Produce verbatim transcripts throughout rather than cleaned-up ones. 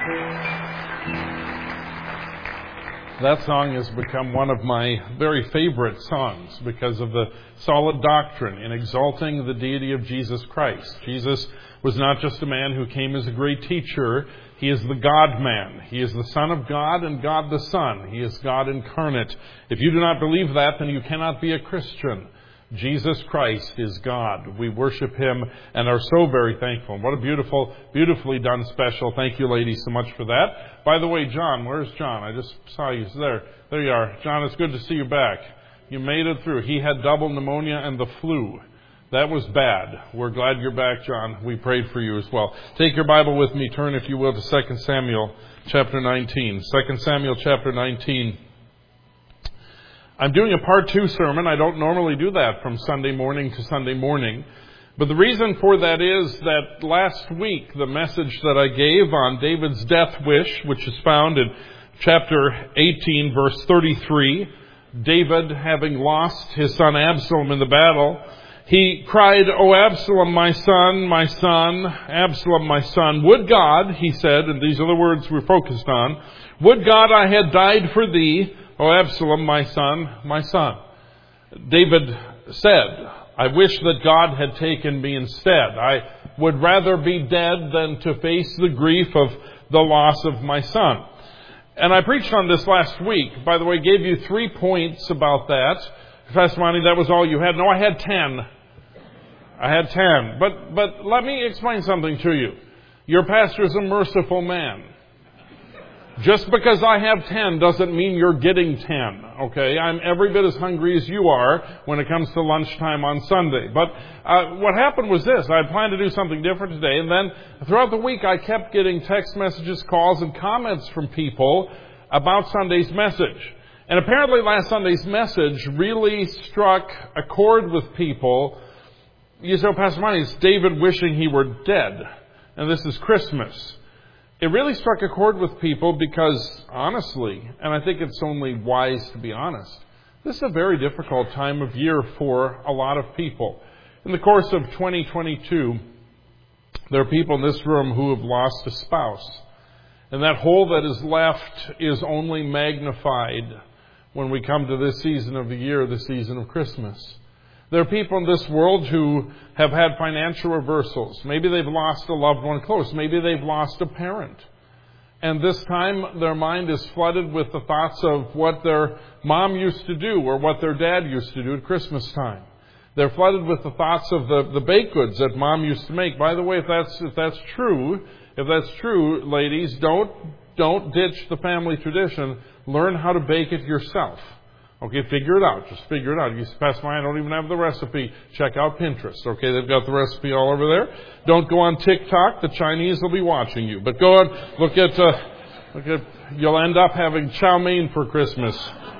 That song has become one of my very favorite songs because of the solid doctrine in exalting the deity of Jesus Christ. Jesus was not just a man who came as a great teacher. He is the God-man. He is the Son of God and God the Son. He is God incarnate. If you do not believe that, then you cannot be a Christian. Jesus Christ is God. We worship Him and are so very thankful. What a beautiful, beautifully done special. Thank you, ladies, so much for that. By the way, John, where's John? I just saw you there. There you are. John, it's good to see you back. You made it through. He had double pneumonia and the flu. That was bad. We're glad you're back, John. We prayed for you as well. Take your Bible with me. Turn, if you will, to Second Samuel chapter nineteen. Second Samuel chapter nineteen. I'm doing a part two sermon. I don't normally do that from Sunday morning to Sunday morning. But the reason for that is that last week, the message that I gave on David's death wish, which is found in chapter eighteen, verse thirty-three, David, having lost his son Absalom in the battle, he cried, "O Absalom, my son, my son, Absalom, my son, would God," he said, and these are the words we're focused on, "would God I had died for thee, O Absalom, my son, my son." David said, "I wish that God had taken me instead. I would rather be dead than to face the grief of the loss of my son." And I preached on this last week. By the way, gave you three points about that. Pastor Monty, that was all you had? No, I had ten. I had ten. But, but let me explain something to you. Your pastor is a merciful man. Just because I have ten doesn't mean you're getting ten, okay? I'm every bit as hungry as you are when it comes to lunchtime on Sunday. But uh, what happened was this. I planned to do something different today, and then throughout the week I kept getting text messages, calls, and comments from people about Sunday's message. And apparently last Sunday's message really struck a chord with people. You say, "Oh, Pastor Monty, it's David wishing he were dead, and this is Christmas." It really struck a chord with people because, honestly, and I think it's only wise to be honest, this is a very difficult time of year for a lot of people. In the course of twenty twenty-two, there are people in this room who have lost a spouse. And that hole that is left is only magnified when we come to this season of the year, the season of Christmas. There are people in this world who have had financial reversals. Maybe they've lost a loved one close. Maybe they've lost a parent. And this time their mind is flooded with the thoughts of what their mom used to do or what their dad used to do at Christmas time. They're flooded with the thoughts of the, the baked goods that mom used to make. By the way, if that's if that's true, if that's true, ladies, don't don't ditch the family tradition. Learn how to bake it yourself. Okay, figure it out. Just figure it out. You say, "Pastor Mike, I don't even have the recipe." Check out Pinterest. Okay, they've got the recipe all over there. Don't go on TikTok. The Chinese will be watching you. But go on, look at, uh, look at, you'll end up having chow mein for Christmas.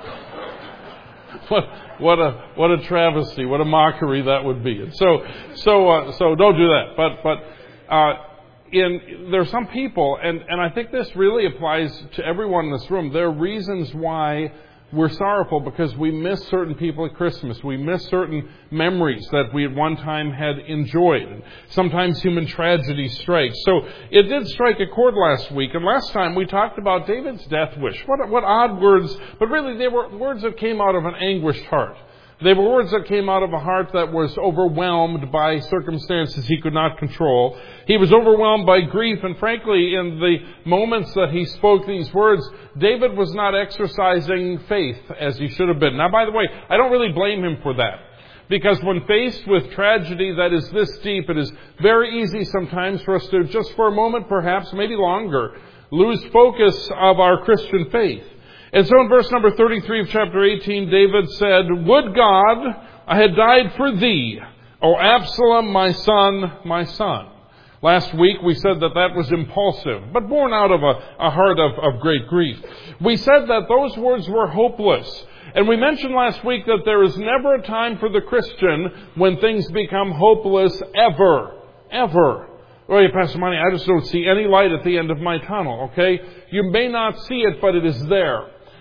What, what a, what a travesty. What a mockery that would be. And so, so, uh, so don't do that. But, but, uh, in, there are some people, and, and I think this really applies to everyone in this room. There are reasons why we're sorrowful because we miss certain people at Christmas. We miss certain memories that we at one time had enjoyed. And sometimes human tragedy strikes. So it did strike a chord last week. And last time we talked about David's death wish. What, what odd words. But really they were words that came out of an anguished heart. They were words that came out of a heart that was overwhelmed by circumstances he could not control. He was overwhelmed by grief, and frankly, in the moments that he spoke these words, David was not exercising faith as he should have been. Now, by the way, I don't really blame him for that. Because when faced with tragedy that is this deep, it is very easy sometimes for us to, just for a moment perhaps, maybe longer, lose focus of our Christian faith. And so in verse number thirty-three of chapter eighteen, David said, "Would God I had died for thee, O Absalom, my son, my son." Last week we said that that was impulsive, but born out of a, a heart of, of great grief. We said that those words were hopeless. And we mentioned last week that there is never a time for the Christian when things become hopeless, ever, ever. Well, Pastor Monty, I just don't see any light at the end of my tunnel, okay? You may not see it, but it is there.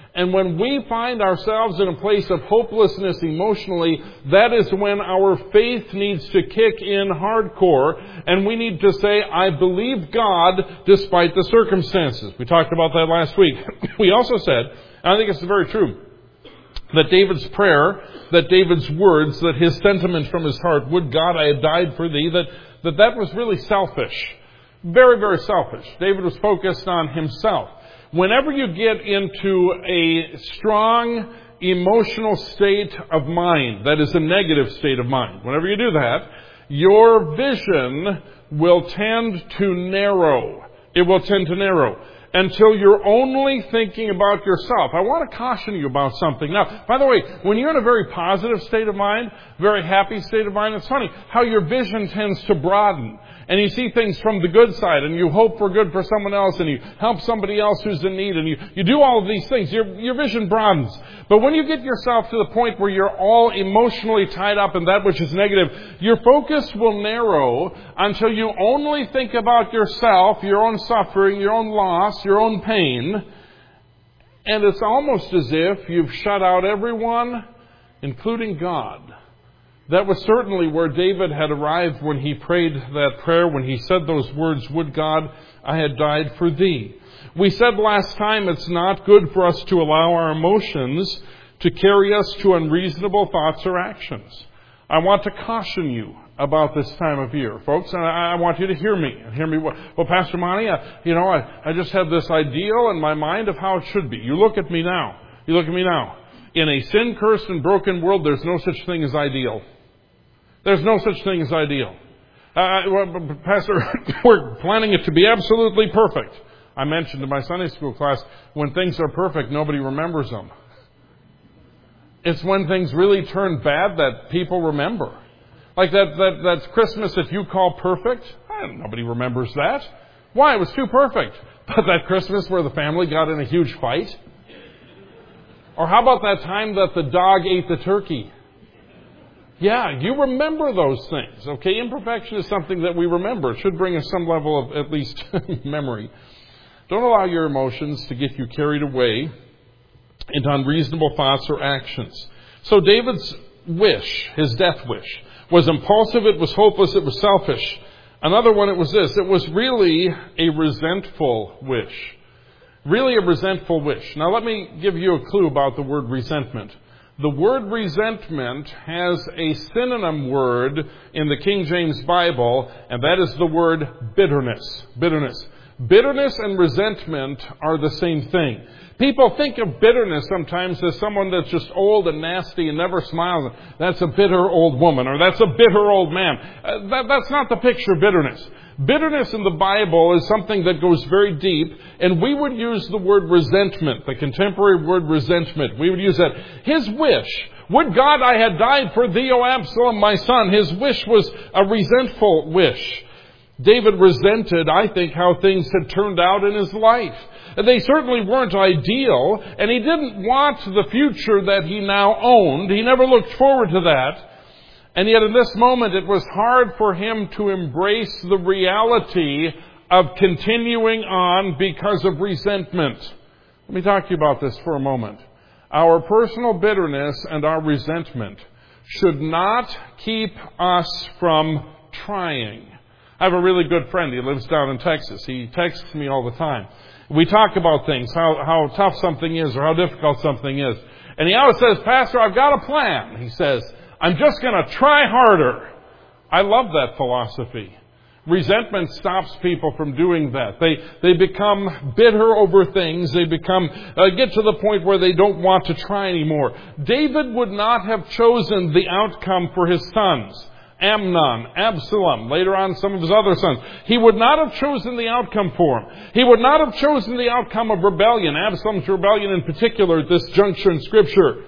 And when we find ourselves in a place of hopelessness emotionally, that is when our faith needs to kick in hardcore, and we need to say, I believe God despite the circumstances. We talked about that last week. We also said, and I think it's very true, that David's prayer, that David's words, that his sentiment from his heart, would God I had died for thee, that that, that was really selfish. Very, very selfish. David was focused on himself. Whenever you get into a strong emotional state of mind, that is a negative state of mind, whenever you do that, your vision will tend to narrow. It will tend to narrow until you're only thinking about yourself. I want to caution you about something. Now, by the way, when you're in a very positive state of mind, very happy state of mind, it's funny how your vision tends to broaden. And you see things from the good side, and you hope for good for someone else, and you help somebody else who's in need, and you, you do all of these things. Your, your vision broadens. But when you get yourself to the point where you're all emotionally tied up in that which is negative, your focus will narrow until you only think about yourself, your own suffering, your own loss, your own pain. And it's almost as if you've shut out everyone, including God. That was certainly where David had arrived when he prayed that prayer, when he said those words, would God, I had died for thee. We said last time it's not good for us to allow our emotions to carry us to unreasonable thoughts or actions. I want to caution you about this time of year, folks, and I, I want you to hear me. And hear me. Well, well Pastor Monty, I, you know, I, I just have this ideal in my mind of how it should be. You look at me now. You look at me now. In a sin-cursed and broken world, there's no such thing as ideal. There's no such thing as ideal. Uh, well, Pastor, we're planning it to be absolutely perfect. I mentioned in my Sunday school class, when things are perfect, nobody remembers them. It's when things really turn bad that people remember. Like that, that, that Christmas that you call perfect, eh, nobody remembers that. Why? It was too perfect. But that Christmas where the family got in a huge fight? Or how about that time that the dog ate the turkey? Yeah, you remember those things, okay? Imperfection is something that we remember. It should bring us some level of, at least, memory. Don't allow your emotions to get you carried away into unreasonable thoughts or actions. So David's wish, his death wish, was impulsive, it was hopeless, it was selfish. Another one, it was this. It was really a resentful wish. Really a resentful wish. Now let me give you a clue about the word resentment. The word resentment has a synonym word in the King James Bible, and that is the word bitterness. Bitterness. Bitterness and resentment are the same thing. People think of bitterness sometimes as someone that's just old and nasty and never smiles. That's a bitter old woman, or that's a bitter old man. Uh, that, that's not the picture of bitterness. Bitterness in the Bible is something that goes very deep, and we would use the word resentment, the contemporary word resentment. We would use that. His wish, would God I had died for thee, O Absalom, my son. His wish was a resentful wish. David resented, I think, how things had turned out in his life. They certainly weren't ideal, and he didn't want the future that he now owned. He never looked forward to that. And yet in this moment, it was hard for him to embrace the reality of continuing on because of resentment. Let me talk to you about this for a moment. Our personal bitterness and our resentment should not keep us from trying. I have a really good friend. He lives down in Texas. He texts me all the time. We talk about things, how, how tough something is or how difficult something is. And he always says, Pastor, I've got a plan. He says, I'm just going to try harder. I love that philosophy. Resentment stops people from doing that. They they become bitter over things. They become uh, get to the point where they don't want to try anymore. David would not have chosen the outcome for his sons. Amnon, Absalom, later on some of his other sons. He would not have chosen the outcome for him. He would not have chosen the outcome of rebellion, Absalom's rebellion in particular at this juncture in Scripture.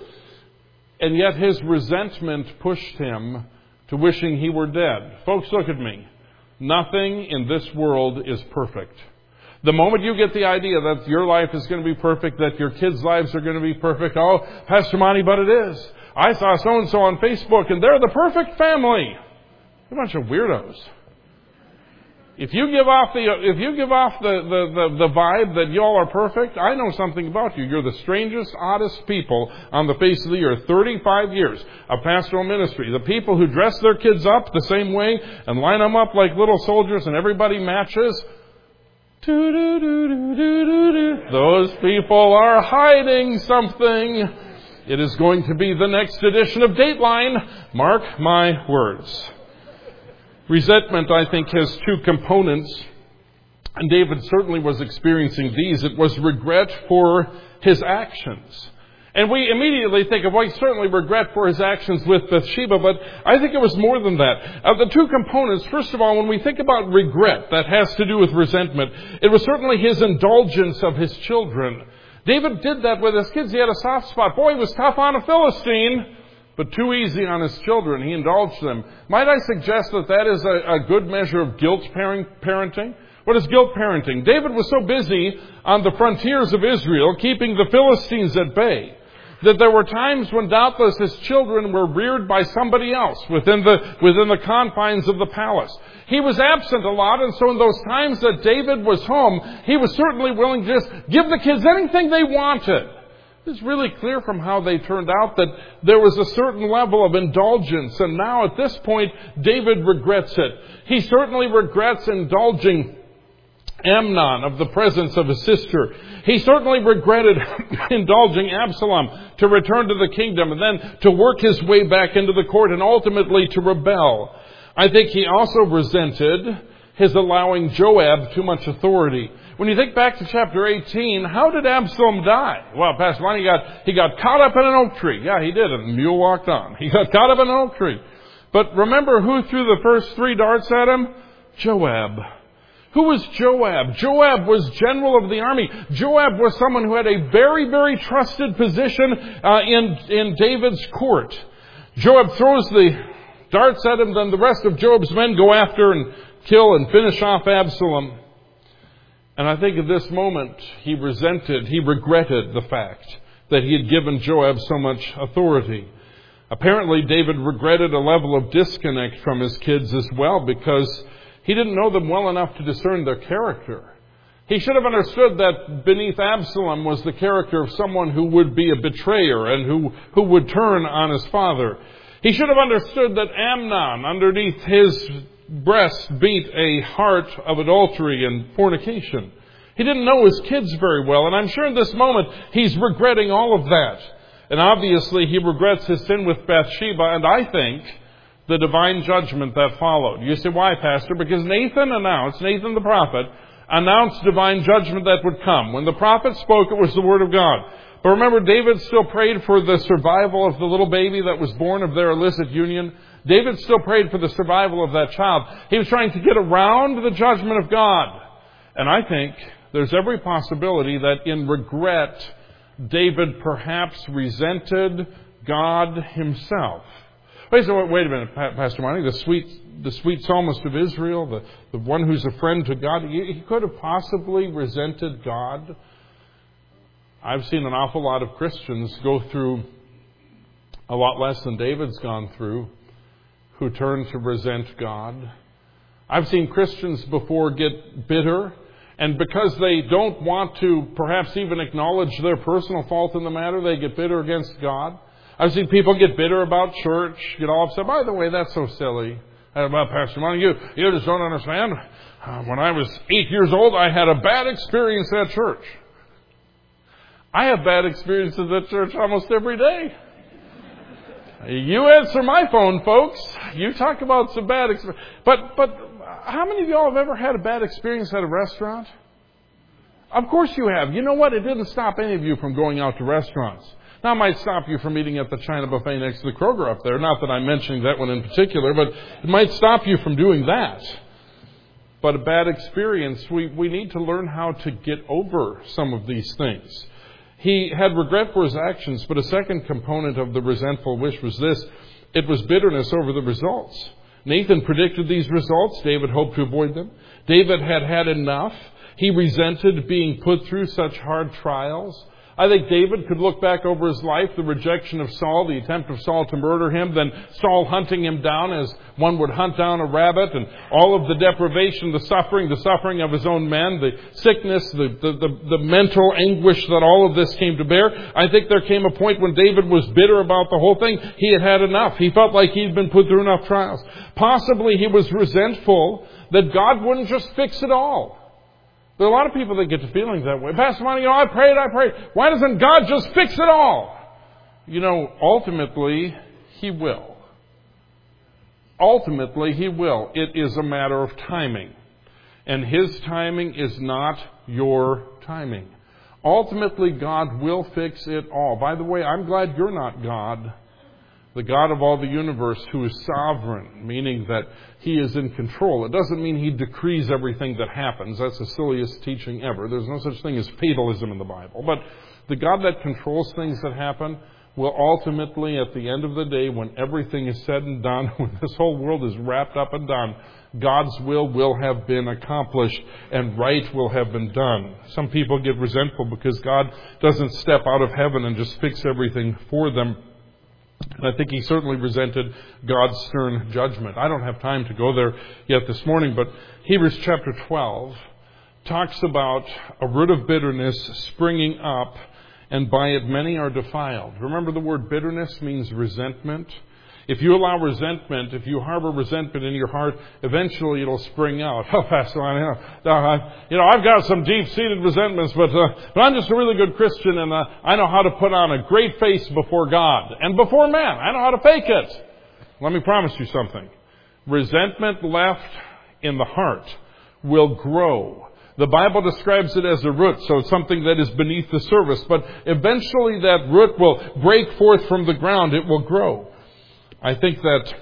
And yet his resentment pushed him to wishing he were dead. Folks, look at me. Nothing in this world is perfect. The moment you get the idea that your life is going to be perfect, that your kids' lives are going to be perfect, oh, Pastor Monty, but it is. I saw so-and-so on Facebook, and they're the perfect family. A bunch of weirdos. If you give off the if you give off the, the, the, the vibe that y'all are perfect, I know something about you. You're the strangest, oddest people on the face of the earth. thirty-five years of pastoral ministry. The people who dress their kids up the same way and line them up like little soldiers and everybody matches. Those people are hiding something. It is going to be the next edition of Dateline. Mark my words. Resentment, I think, has two components, and David certainly was experiencing these. It was regret for his actions. And we immediately think of, well, certainly regret for his actions with Bathsheba, but I think it was more than that. Of the two components, first of all, when we think about regret, that has to do with resentment. It was certainly his indulgence of his children. David did that with his kids. He had a soft spot. Boy, he was tough on a Philistine, but too easy on his children. He indulged them. Might I suggest that that is a, a good measure of guilt parenting? What is guilt parenting? David was so busy on the frontiers of Israel, keeping the Philistines at bay, that there were times when doubtless his children were reared by somebody else within the, within the confines of the palace. He was absent a lot, and so in those times that David was home, he was certainly willing to just give the kids anything they wanted. It's really clear from how they turned out that there was a certain level of indulgence, and now at this point, David regrets it. He certainly regrets indulging Amnon of the presence of his sister. He certainly regretted indulging Absalom to return to the kingdom and then to work his way back into the court and ultimately to rebel. I think he also resented his allowing Joab too much authority. When you think back to chapter eighteen, how did Absalom die? Well, Pastor Ron, he got, he got caught up in an oak tree. Yeah, he did, and the mule walked on. He got caught up in an oak tree. But remember who threw the first three darts at him? Joab. Who was Joab? Joab was general of the army. Joab was someone who had a very, very trusted position uh, in, in David's court. Joab throws the darts at him, then the rest of Joab's men go after and kill and finish off Absalom. And I think at this moment he resented, he regretted the fact that he had given Joab so much authority. Apparently David regretted a level of disconnect from his kids as well, because he didn't know them well enough to discern their character. He should have understood that beneath Absalom was the character of someone who would be a betrayer and who, who would turn on his father. He should have understood that Amnon, underneath his breast, beat a heart of adultery and fornication. He didn't know his kids very well, and I'm sure in this moment he's regretting all of that. And obviously he regrets his sin with Bathsheba, and I think the divine judgment that followed. You say, why, Pastor? Because Nathan announced, Nathan the prophet, announced divine judgment that would come. When the prophet spoke, it was the word of God. But remember, David still prayed for the survival of the little baby that was born of their illicit union. David still prayed for the survival of that child. He was trying to get around the judgment of God. And I think there's every possibility that in regret, David perhaps resented God himself. Wait, so wait a minute, Pastor Monty, the sweet, the sweet psalmist of Israel, the, the one who's a friend to God, he, he could have possibly resented God. I've seen an awful lot of Christians go through a lot less than David's gone through, who turn to resent God. I've seen Christians before get bitter, and because they don't want to perhaps even acknowledge their personal fault in the matter, they get bitter against God. I've seen people get bitter about church, get all upset. By the way, that's so silly. About Pastor Monty, you, you just don't understand. Uh, when I was eight years old, I had a bad experience at church. I have bad experiences at church almost every day. You answer my phone, folks. You talk about some bad experience. But, but how many of y'all have ever had a bad experience at a restaurant? Of course you have. You know what? It didn't stop any of you from going out to restaurants. Now, it might stop you from eating at the China buffet next to the Kroger up there. Not that I'm mentioning that one in particular, but it might stop you from doing that. But a bad experience, we, we need to learn how to get over some of these things. He had regret for his actions, but a second component of the resentful wish was this. It was bitterness over the results. Nathan predicted these results. David hoped to avoid them. David had had enough. He resented being put through such hard trials. I think David could look back over his life, the rejection of Saul, the attempt of Saul to murder him, then Saul hunting him down as one would hunt down a rabbit, and all of the deprivation, the suffering, the suffering of his own men, the sickness, the, the, the, the mental anguish that all of this came to bear. I think there came a point when David was bitter about the whole thing. He had had enough. He felt like he'd been put through enough trials. Possibly he was resentful that God wouldn't just fix it all. There are a lot of people that get to feeling that way. Pastor Monty, you know, I prayed, I prayed. Why doesn't God just fix it all? You know, ultimately, He will. Ultimately, He will. It is a matter of timing. And His timing is not your timing. Ultimately, God will fix it all. By the way, I'm glad you're not God, the God of all the universe, who is sovereign, meaning that He is in control. It doesn't mean He decrees everything that happens. That's the silliest teaching ever. There's no such thing as fatalism in the Bible. But the God that controls things that happen will ultimately, at the end of the day, when everything is said and done, when this whole world is wrapped up and done, God's will will have been accomplished and right will have been done. Some people get resentful because God doesn't step out of heaven and just fix everything for them. And I think he certainly resented God's stern judgment. I don't have time to go there yet this morning, but Hebrews chapter twelve talks about a root of bitterness springing up, and by it many are defiled. Remember, the word bitterness means resentment. If you allow resentment, if you harbor resentment in your heart, eventually it'll spring out. Oh, Pastor, I know, you know, I've got some deep-seated resentments, but, uh, but I'm just a really good Christian, and uh, I know how to put on a great face before God and before man. I know how to fake it. Let me promise you something. Resentment left in the heart will grow. The Bible describes it as a root, so it's something that is beneath the surface. But eventually that root will break forth from the ground. It will grow. I think that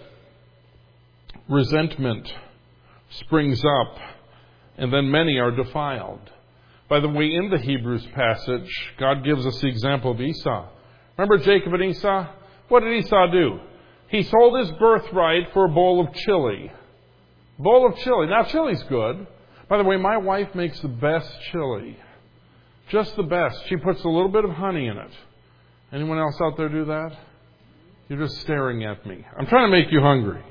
resentment springs up, and then many are defiled. By the way, in the Hebrews passage, God gives us the example of Esau. Remember Jacob and Esau? What did Esau do? He sold his birthright for a bowl of chili. Bowl of chili. Now, chili's good. By the way, my wife makes the best chili. Just the best. She puts a little bit of honey in it. Anyone else out there do that? You're just staring at me. I'm trying to make you hungry.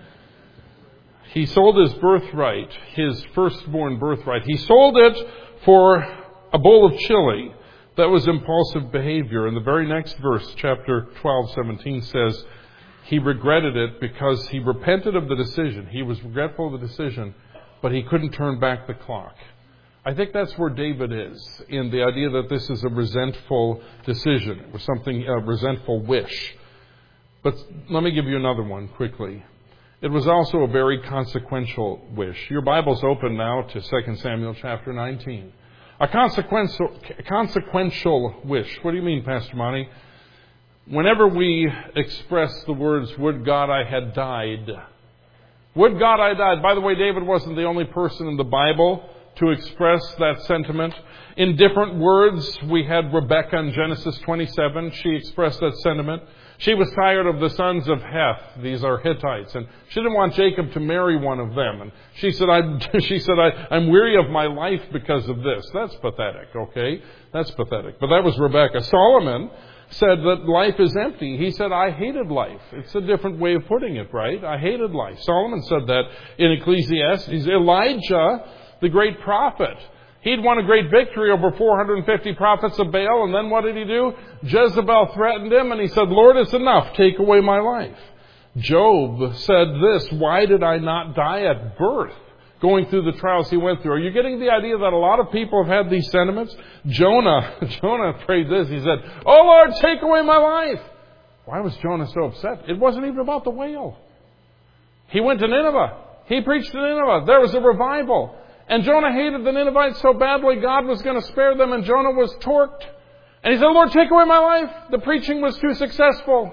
He sold his birthright, his firstborn birthright. He sold it for a bowl of chili. That was impulsive behavior. And the very next verse, chapter twelve, seventeen, says, he regretted it because he repented of the decision. He was regretful of the decision, but he couldn't turn back the clock. I think that's where David is, in the idea that this is a resentful decision. It was something, a resentful wish. But let me give you another one quickly. It was also a very consequential wish. Your Bible's open now to Second Samuel chapter nineteen. A consequential, consequential wish. What do you mean, Pastor Monty? Whenever we express the words, would God I had died. Would God I died. By the way, David wasn't the only person in the Bible to express that sentiment. In different words, we had Rebekah in Genesis twenty-seven. She expressed that sentiment. She was tired of the sons of Heth. These are Hittites. And she didn't want Jacob to marry one of them. And she said, I, she said, I, I'm weary of my life because of this. That's pathetic, okay? That's pathetic. But that was Rebekah. Solomon said that life is empty. He said, I hated life. It's a different way of putting it, right? I hated life. Solomon said that in Ecclesiastes. Elijah, the great prophet, he'd won a great victory over four hundred fifty prophets of Baal, and then what did he do? Jezebel threatened him, and he said, Lord, it's enough. Take away my life. Job said this, why did I not die at birth? Going through the trials he went through. Are you getting the idea that a lot of people have had these sentiments? Jonah, Jonah prayed this. He said, oh Lord, take away my life. Why was Jonah so upset? It wasn't even about the whale. He went to Nineveh. He preached to Nineveh. There was a revival. And Jonah hated the Ninevites so badly, God was going to spare them, and Jonah was torqued. And he said, Lord, take away my life. The preaching was too successful.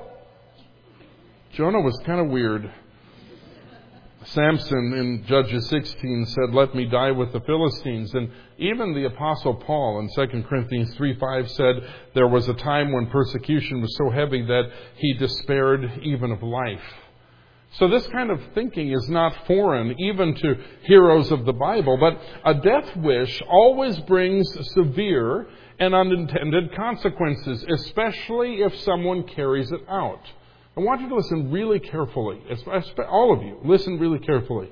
Jonah was kind of weird. Samson in Judges sixteen said, let me die with the Philistines. And even the Apostle Paul in Second Corinthians three five said there was a time when persecution was so heavy that he despaired even of life. So this kind of thinking is not foreign even to heroes of the Bible, but a death wish always brings severe and unintended consequences, especially if someone carries it out. I want you to listen really carefully. All of you, listen really carefully.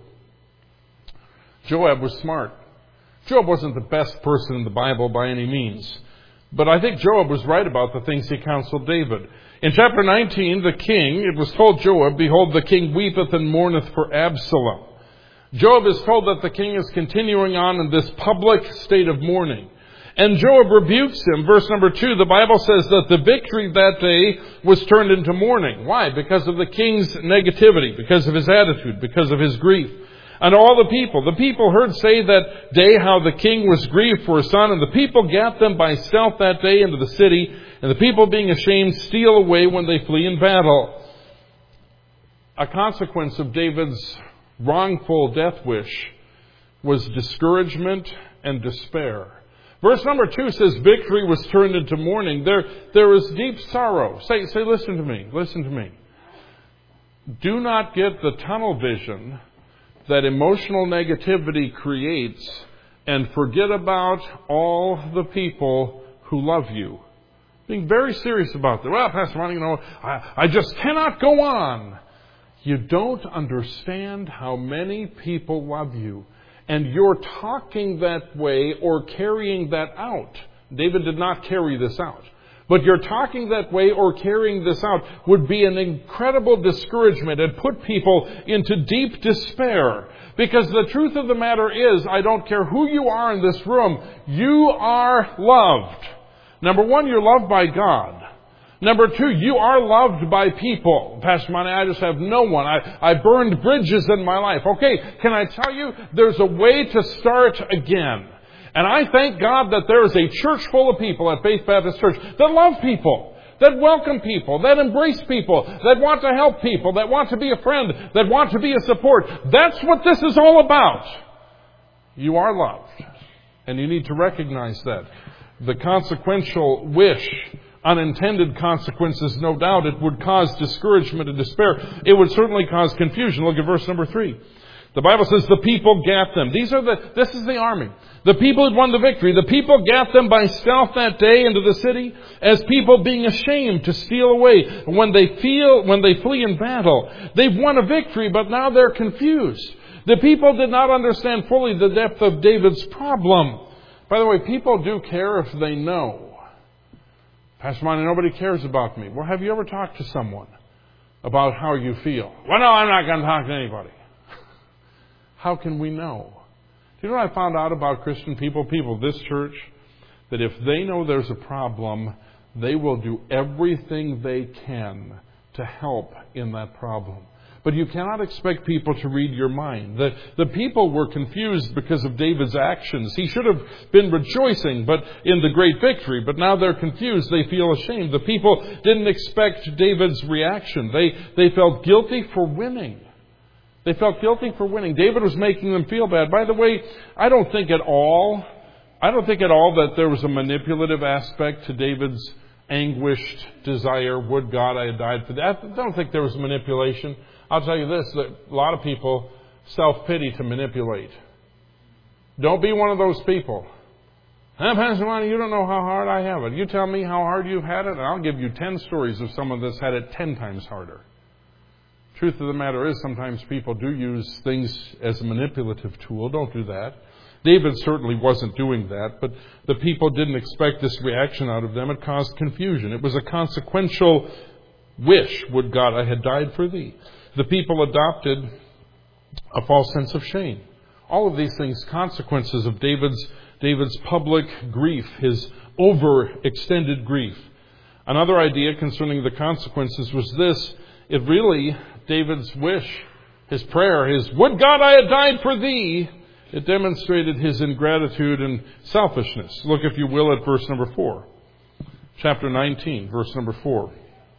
Joab was smart. Joab wasn't the best person in the Bible by any means. But I think Joab was right about the things he counseled David. In chapter nineteen, the king, it was told Joab, "Behold, the king weepeth and mourneth for Absalom." Joab is told that the king is continuing on in this public state of mourning. And Joab rebukes him. Verse number two, the Bible says that the victory that day was turned into mourning. Why? Because of the king's negativity, because of his attitude, because of his grief. And all the people, the people heard say that day how the king was grieved for his son, and the people gat them by stealth that day into the city, and the people being ashamed steal away when they flee in battle. A consequence of David's wrongful death wish was discouragement and despair. Verse number two says victory was turned into mourning. There, there was deep sorrow. Say, say, listen to me, listen to me. Do not get the tunnel vision that emotional negativity creates and forget about all the people who love you. Being very serious about that. Well, Pastor Ron, you know, I, I just cannot go on. You don't understand how many people love you. And you're talking that way or carrying that out. David did not carry this out. But you're talking that way or carrying this out would be an incredible discouragement and put people into deep despair. Because the truth of the matter is, I don't care who you are in this room, you are loved. Number one, you're loved by God. Number two, you are loved by people. Pastor Monty, I just have no one. I, I burned bridges in my life. Okay, can I tell you, there's a way to start again. And I thank God that there is a church full of people at Faith Baptist Church that love people, that welcome people, that embrace people, that want to help people, that want to be a friend, that want to be a support. That's what this is all about. You are loved. And you need to recognize that. The consequential wish, unintended consequences, no doubt, it would cause discouragement and despair. It would certainly cause confusion. Look at verse number three. The Bible says the people gat them. These are the, this is the army. The people had won the victory. The people gat them by stealth that day into the city as people being ashamed to steal away when they feel, when they flee in battle. They've won a victory, but now they're confused. The people did not understand fully the depth of David's problem. By the way, people do care if they know. Pastor Monty, nobody cares about me. Well, have you ever talked to someone about how you feel? Well, no, I'm not going to talk to anybody. How can we know? Do you know what I found out about Christian people, people of this church? That if they know there's a problem, they will do everything they can to help in that problem. But you cannot expect people to read your mind. The, the people were confused because of David's actions. He should have been rejoicing but in the great victory, but now they're confused. They feel ashamed. The people didn't expect David's reaction. They, they felt guilty for winning. They felt guilty for winning. David was making them feel bad. By the way, I don't think at all, I don't think at all that there was a manipulative aspect to David's anguished desire. Would God I had died for that. I don't think there was manipulation. I'll tell you this, that a lot of people self-pity to manipulate. Don't be one of those people. Hey, Pastor Lonnie, you don't know how hard I have it. You tell me how hard you've had it, and I'll give you ten stories of someone that's had it ten times harder. Truth of the matter is, sometimes people do use things as a manipulative tool. Don't do that. David certainly wasn't doing that, but the people didn't expect this reaction out of them. It caused confusion. It was a consequential wish. Would God I had died for thee. The people adopted a false sense of shame. All of these things, consequences of David's, David's public grief, his overextended grief. Another idea concerning the consequences was this. It really, David's wish, his prayer, his, would God I had died for thee, it demonstrated his ingratitude and selfishness. Look, if you will, at verse number four. Chapter nineteen, verse number four.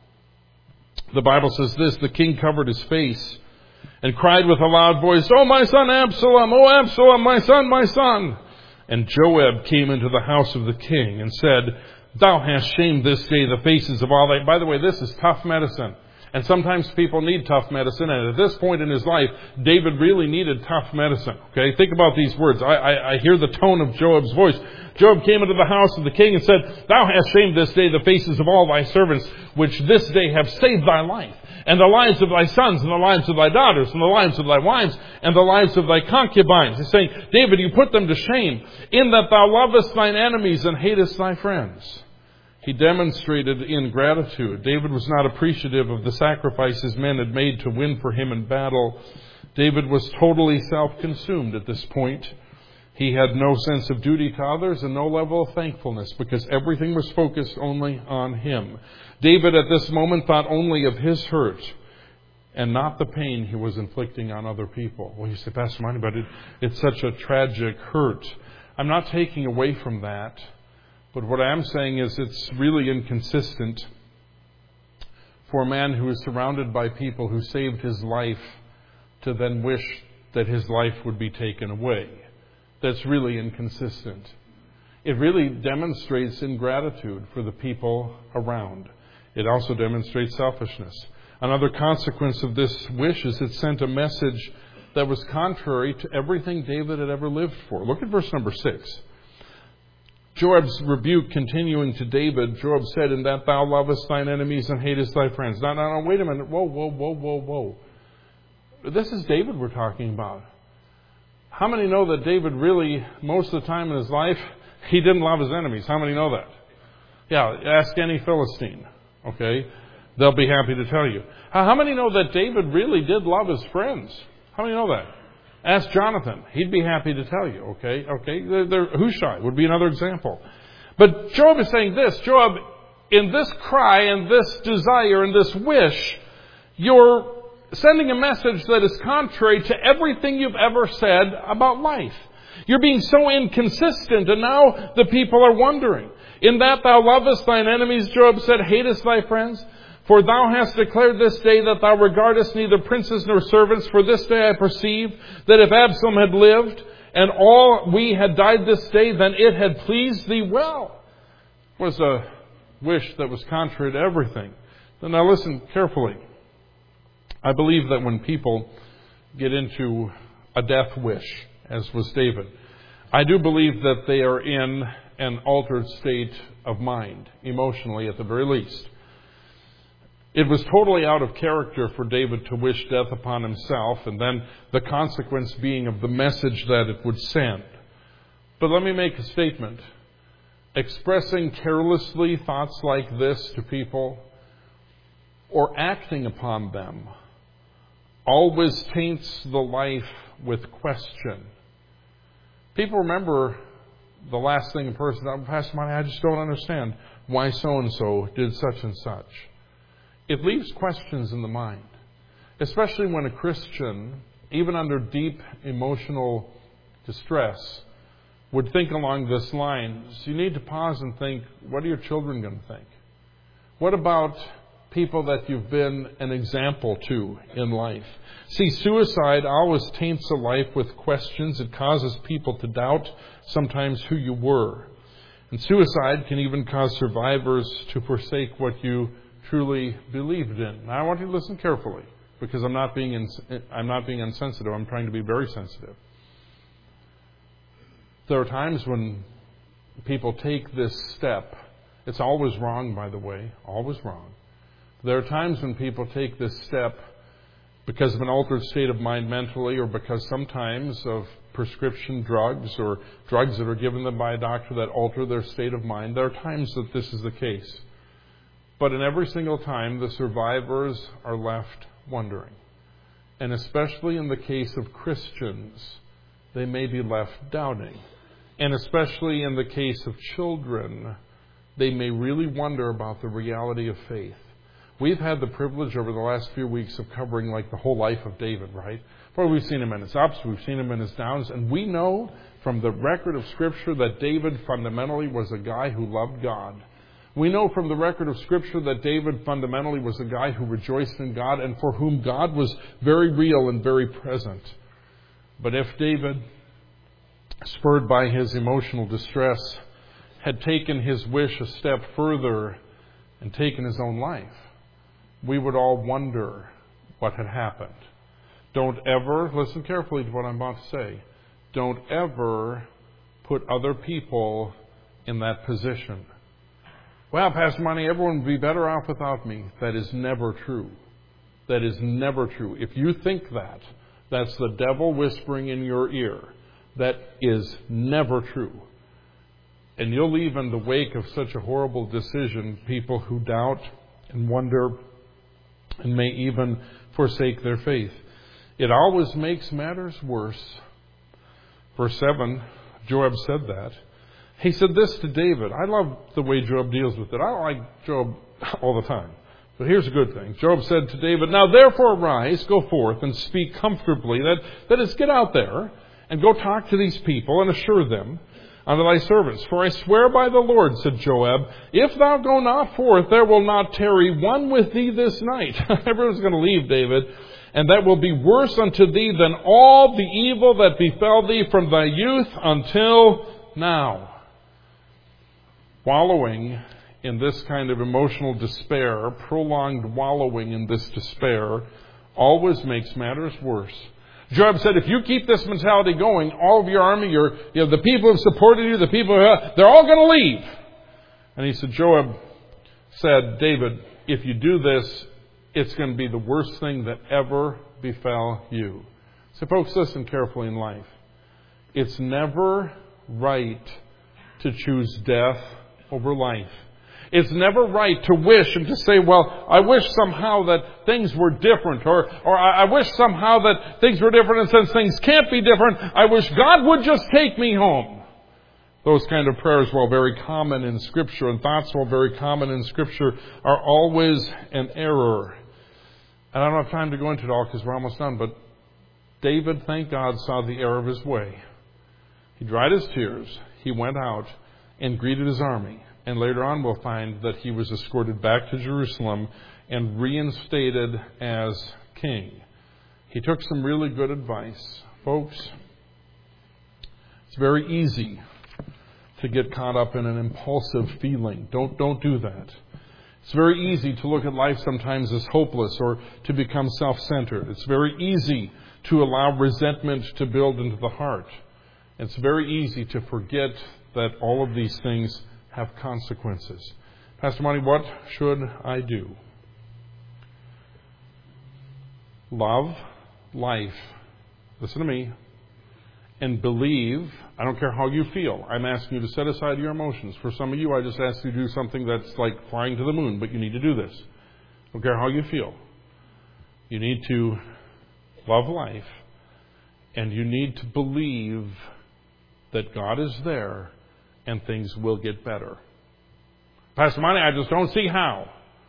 The Bible says this, the king covered his face and cried with a loud voice, Oh, my son Absalom, oh, Absalom, my son, my son. And Joab came into the house of the king and said, Thou hast shamed this day the faces of all thy... By the way, this is tough medicine. And sometimes people need tough medicine, and at this point in his life, David really needed tough medicine. Okay, think about these words. I, I, I hear the tone of Joab's voice. Joab came into the house of the king and said, "Thou hast shamed this day the faces of all thy servants, which this day have saved thy life, and the lives of thy sons, and the lives of thy daughters, and the lives of thy wives, and the lives of thy concubines." He's saying, David, you put them to shame, in that thou lovest thine enemies and hatest thy friends. He demonstrated ingratitude. David was not appreciative of the sacrifices men had made to win for him in battle. David was totally self-consumed at this point. He had no sense of duty to others and no level of thankfulness because everything was focused only on him. David at this moment thought only of his hurt and not the pain he was inflicting on other people. Well, you say, Pastor Monty, but it, it's such a tragic hurt. I'm not taking away from that. But what I am saying is it's really inconsistent for a man who is surrounded by people who saved his life to then wish that his life would be taken away. That's really inconsistent. It really demonstrates ingratitude for the people around. It also demonstrates selfishness. Another consequence of this wish is it sent a message that was contrary to everything David had ever lived for. Look at verse number six. Joab's rebuke continuing to David, Joab said, "In that thou lovest thine enemies and hatest thy friends." Now, now, now, wait a minute. Whoa, whoa, whoa, whoa, whoa. This is David we're talking about. How many know that David really, most of the time in his life, he didn't love his enemies? How many know that? Yeah, ask any Philistine. Okay? They'll be happy to tell you. How many know that David really did love his friends? How many know that? Ask Jonathan. He'd be happy to tell you, okay? Okay, they're, they're, Hushai would be another example. But Joab is saying this. Joab, in this cry and this desire and this wish, you're sending a message that is contrary to everything you've ever said about life. You're being so inconsistent, and now the people are wondering. In that thou lovest thine enemies, Joab said, hatest thy friends? For thou hast declared this day that thou regardest neither princes nor servants. For this day I perceive that if Absalom had lived, and all we had died this day, then it had pleased thee well. It was a wish that was contrary to everything. Now listen carefully. I believe that when people get into a death wish, as was David, I do believe that they are in an altered state of mind, emotionally at the very least. It was totally out of character for David to wish death upon himself, and then the consequence being of the message that it would send. But let me make a statement. Expressing carelessly thoughts like this to people, or acting upon them, always taints the life with question. People remember the last thing a person, oh, Pastor Monty, I just don't understand why so-and-so did such and such. It leaves questions in the mind, especially when a Christian, even under deep emotional distress, would think along this line. So you need to pause and think, what are your children going to think? What about people that you've been an example to in life? See, suicide always taints a life with questions. It causes people to doubt sometimes who you were. And suicide can even cause survivors to forsake what you truly believed in. Now I want you to listen carefully, because I'm not being ins- I'm not being insensitive. I'm trying to be very sensitive. There are times when people take this step. It's always wrong, by the way, always wrong. There are times when people take this step because of an altered state of mind mentally, or because sometimes of prescription drugs or drugs that are given them by a doctor that alter their state of mind. There are times that this is the case. But in every single time, the survivors are left wondering. And especially in the case of Christians, they may be left doubting. And especially in the case of children, they may really wonder about the reality of faith. We've had the privilege over the last few weeks of covering like the whole life of David, right? Well, we've seen him in his ups, we've seen him in his downs, and we know from the record of Scripture that David fundamentally was a guy who loved God. We know from the record of Scripture that David fundamentally was a guy who rejoiced in God and for whom God was very real and very present. But if David, spurred by his emotional distress, had taken his wish a step further and taken his own life, we would all wonder what had happened. Don't ever, listen carefully to what I'm about to say, don't ever put other people in that position. Well, Pastor Monty, everyone would be better off without me. That is never true. That is never true. If you think that, that's the devil whispering in your ear. That is never true. And you'll leave in the wake of such a horrible decision people who doubt and wonder and may even forsake their faith. It always makes matters worse. Verse seven, Joab said that. He said this to David. I love the way Joab deals with it. I don't like Joab all the time. But here's a good thing. Joab said to David, now therefore arise, go forth, and speak comfortably. That, that is, get out there and go talk to these people and assure them unto thy servants. For I swear by the Lord, said Joab, if thou go not forth, there will not tarry one with thee this night. Everyone's going to leave, David. And that will be worse unto thee than all the evil that befell thee from thy youth until now. Wallowing in this kind of emotional despair, prolonged wallowing in this despair, always makes matters worse. Joab said, if you keep this mentality going, all of your army, your, you know, the people who have supported you, the people who, they're all going to leave. And he said, Joab said, David, if you do this, it's going to be the worst thing that ever befell you. So folks, listen carefully in life. It's never right to choose death over life. It's never right to wish and to say, well, I wish somehow that things were different, or, or I wish somehow that things were different, and since things can't be different, I wish God would just take me home. Those kind of prayers, while very common in Scripture, and thoughts, while very common in Scripture, are always an error. And I don't have time to go into it all because we're almost done, but David, thank God, saw the error of his way. He dried his tears. He went out and greeted his army. And later on we'll find that he was escorted back to Jerusalem and reinstated as king. He took some really good advice. Folks, it's very easy to get caught up in an impulsive feeling. Don't, don't do that. It's very easy to look at life sometimes as hopeless or to become self-centered. It's very easy to allow resentment to build into the heart. It's very easy to forget that all of these things have consequences. Pastor Monty, what should I do? Love life. Listen to me. And believe. I don't care how you feel. I'm asking you to set aside your emotions. For some of you, I just ask you to do something that's like flying to the moon, but you need to do this. I don't care how you feel. You need to love life, and you need to believe that God is there and things will get better. Pastor Monty, I just don't see how.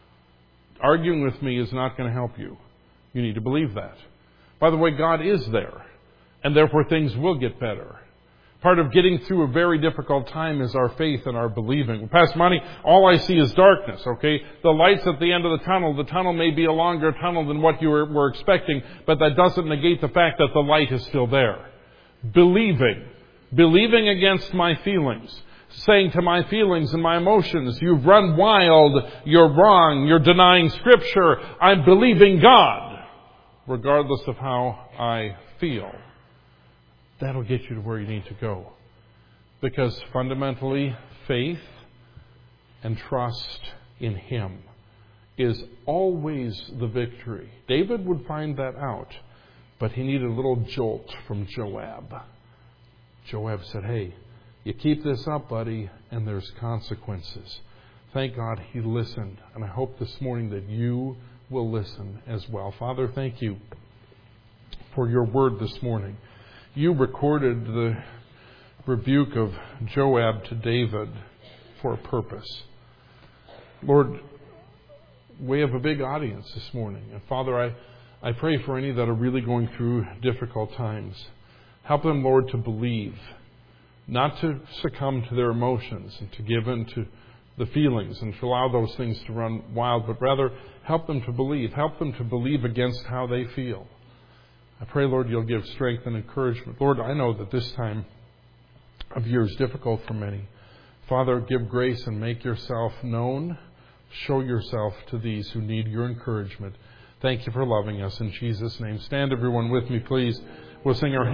Arguing with me is not going to help you. You need to believe that. By the way, God is there, and therefore things will get better. Part of getting through a very difficult time is our faith and our believing. Pastor Monty, all I see is darkness, okay? The light's at the end of the tunnel. The tunnel may be a longer tunnel than what you were, were expecting, but that doesn't negate the fact that the light is still there. Believing. Believing against my feelings. Saying to my feelings and my emotions, you've run wild, you're wrong, you're denying Scripture. I'm believing God, regardless of how I feel. That'll get you to where you need to go. Because fundamentally, faith and trust in Him is always the victory. David would find that out, but he needed a little jolt from Joab. Joab said, hey, you keep this up, buddy, and there's consequences. Thank God he listened, and I hope this morning that you will listen as well. Father, thank you for your word this morning. You recorded the rebuke of Joab to David for a purpose. Lord, we have a big audience this morning. And Father, I, I pray for any that are really going through difficult times. Help them, Lord, to believe, not to succumb to their emotions and to give in to the feelings and to allow those things to run wild, but rather help them to believe. Help them to believe against how they feel. I pray, Lord, you'll give strength and encouragement. Lord, I know that this time of year is difficult for many. Father, give grace and make yourself known show yourself to these who need your encouragement. Thank you for loving us. In Jesus' name, stand everyone with me, please. We'll sing our